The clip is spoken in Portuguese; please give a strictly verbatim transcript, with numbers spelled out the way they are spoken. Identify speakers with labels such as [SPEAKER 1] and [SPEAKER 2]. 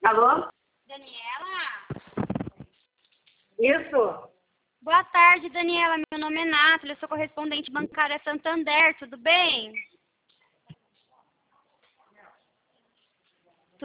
[SPEAKER 1] Alô?
[SPEAKER 2] Daniela?
[SPEAKER 1] Isso?
[SPEAKER 2] Boa tarde, Daniela. Meu nome é Nathalie, eu sou correspondente bancária Santander, tudo bem?